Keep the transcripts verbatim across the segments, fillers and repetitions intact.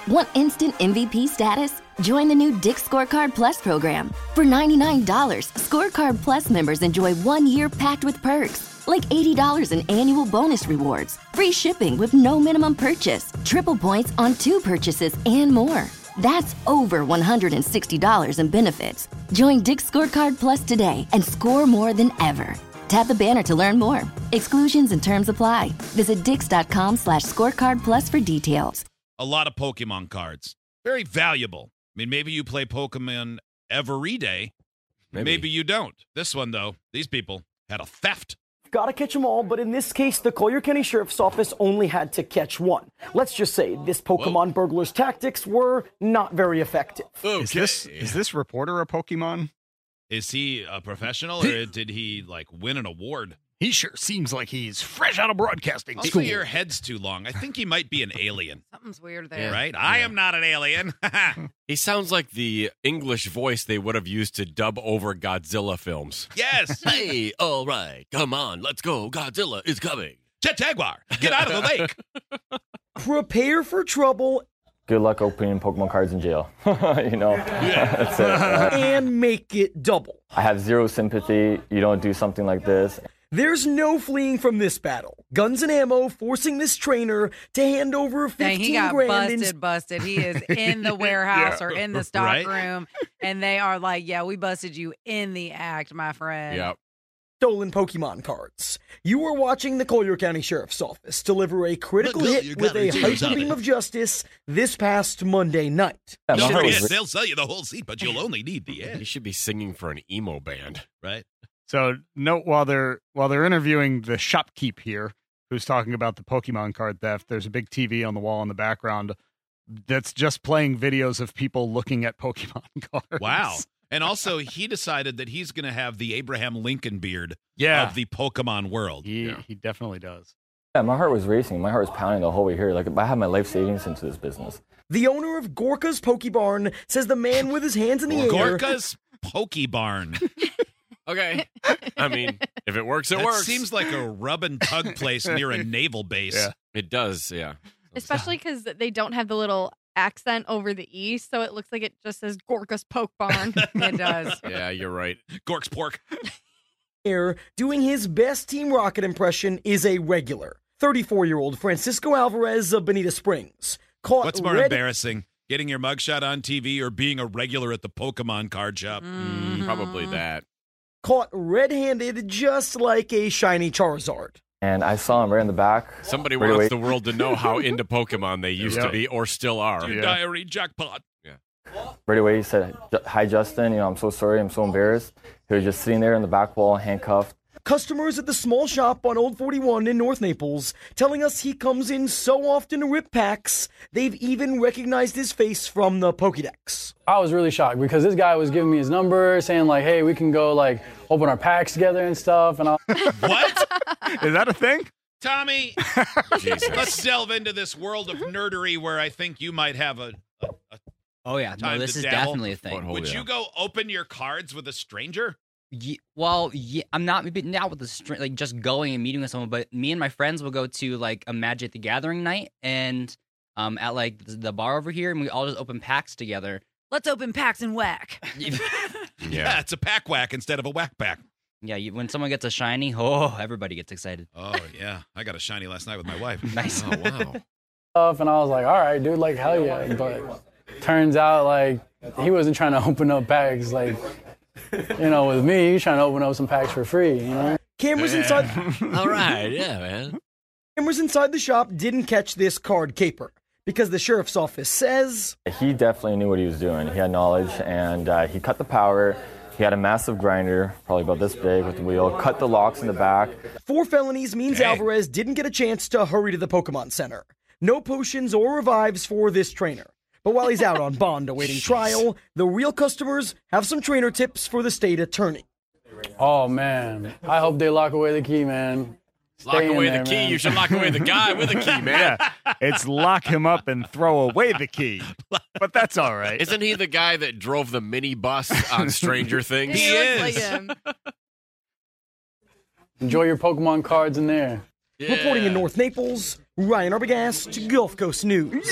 Want instant M V P status? Join the new Dick's Scorecard Plus program. For ninety-nine dollars, Scorecard Plus members enjoy one year packed with perks, like eighty dollars in annual bonus rewards, free shipping with no minimum purchase, triple points on two purchases, and more. That's over one hundred sixty dollars in benefits. Join Dick's Scorecard Plus today and score more than ever. Tap the banner to learn more. Exclusions and terms apply. Visit dix.com slash scorecard plus for details. A lot of Pokemon cards. Very valuable. I mean, maybe you play Pokemon every day. Maybe. maybe you don't. This one, though, these people had a theft. Gotta catch them all, but in this case, the Collier County Sheriff's Office only had to catch one. Let's just say this Pokemon Whoa. burglar's tactics were not very effective. Okay. Is this is this reporter a Pokemon? Is he a professional, or did he, like, win an award? He sure seems like he's fresh out of broadcasting also, school. Your head's too long. I think he might be an alien. Something's weird there. Yeah. Right? Yeah. I am not an alien. He sounds like the English voice they would have used to dub over Godzilla films. Yes. Hey, all right. Come on, let's go. Godzilla is coming. Jet Jaguar, get out of the lake. Prepare for trouble. Good luck opening Pokemon cards in jail. you know, yeah. That's it. Uh, and make it double. I have zero sympathy. You don't do something like this. There's no fleeing from this battle. Guns and Ammo forcing this trainer to hand over fifteen Dang, he got grand. busted, in... busted. He is in the warehouse yeah, or in the stock right? room, and they are like, yeah, we busted you in the act, my friend. Yep. Stolen Pokemon cards. You were watching the Collier County Sheriff's Office deliver a critical Look, hit with a hyper beam of justice this past Monday night. Yeah, no, yes, they'll sell you the whole seat, but you'll only need the edge. You should be singing for an emo band, right? So note while they're while they're interviewing the shopkeep here, who's talking about the Pokemon card theft, there's a big T V on the wall in the background that's just playing videos of people looking at Pokemon cards. Wow. And also, he decided that he's going to have the Abraham Lincoln beard yeah. of the Pokemon world. He, yeah. he definitely does. Yeah, my heart was racing. My heart was pounding the whole way here. Like, I had my life savings into this business. The owner of Gorka's Pokebarn says the man with his hands in the Gorka's air... Gorka's Pokebarn. Okay. I mean, if it works, it that works. Seems like a rub and tug place near a naval base. Yeah. It does, yeah. Especially because they don't have the little accent over the E, so it looks like it just says Gorka's Poke Barn. It does. Yeah, you're right. Gork's pork. Here, doing his best Team Rocket impression is a regular. thirty-four-year-old Francisco Alvarez of Bonita Springs. Caught What's more red- embarrassing, getting your mugshot on T V or being a regular at the Pokemon card shop? Mm, probably that. Caught red-handed just like a shiny Charizard. And I saw him right in the back. Somebody right wants away. the world to know how into Pokemon they used Yep. to be or still are. Your Yeah. diary jackpot. Yeah. Right away, he said, "Hi, Justin. You know, I'm so sorry. I'm so embarrassed." He was just sitting there in the back wall, handcuffed. Customers at the small shop on Old forty-one in North Naples telling us he comes in so often to rip packs, they've even recognized his face from the Pokédex. I was really shocked because this guy was giving me his number, saying like, hey, we can go like open our packs together and stuff. And I- What? Is that a thing? Tommy, let's delve into this world of nerdery where I think you might have a, a, a Oh, yeah. No, time this to is dabble. definitely a thing. Oh, Would yeah. you go open your cards with a stranger? Ye- well, yeah, I'm not maybe not with the str- like just going and meeting with someone, but me and my friends will go to like a Magic the Gathering night and um at like the, the bar over here, and we all just open packs together. Let's open packs and whack. Yeah, Yeah. it's a pack whack instead of a whack pack. Yeah, you, when someone gets a shiny, oh, everybody gets excited. Oh, yeah. I got a shiny last night with my wife. Nice. Oh, wow. stuff, and I was like, all right, dude, like, hell yeah. But turns out, like, he wasn't trying to open up packs, like, you know, with me, he's trying to open up some packs for free, you know? Cameras inside All right, yeah, man. cameras inside the shop didn't catch this card caper because the sheriff's office says He definitely knew what he was doing. He had knowledge, and uh, he cut the power. He had a massive grinder, probably about this big, with the wheel, cut the locks in the back. four felonies means Dang. Alvarez didn't get a chance to hurry to the Pokemon Center. No potions or revives for this trainer. But while he's out on bond awaiting trial, the real customers have some trainer tips for the state attorney. Oh, man. I hope they lock away the key, man. Lock Stay in away there, the key. man. You should lock away the guy with the key, man. Yeah, it's lock him up and throw away the key. But that's all right. Isn't he the guy that drove the minibus on Stranger Things? He looks is. like him. Enjoy your Pokemon cards in there. Yeah. Reporting in North Naples, Ryan Arbogast, Gulf Coast News.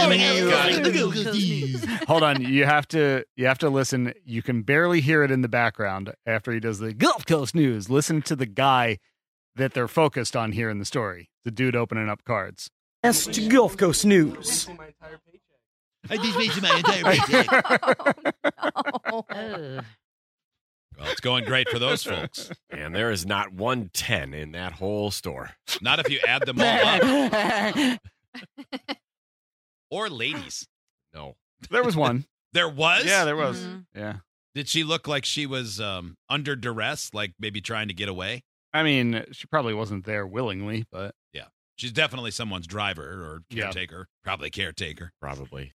Hold on, you have to you have to listen. You can barely hear it in the background after he does the Gulf Coast News. Listen to the guy that they're focused on here in the story. The dude opening up cards. Yes, to Gulf Coast News. I just wasted my entire paycheck. Well, it's going great for those folks. And there is not one ten in that whole store. Not if you add them all up. Or ladies. No. There was one. There was? Yeah, there was. Mm-hmm. Yeah. Did she look like she was um, under duress, like maybe trying to get away? I mean, she probably wasn't there willingly, but Yeah. She's definitely someone's driver or Yeah. caretaker. Probably caretaker. Probably.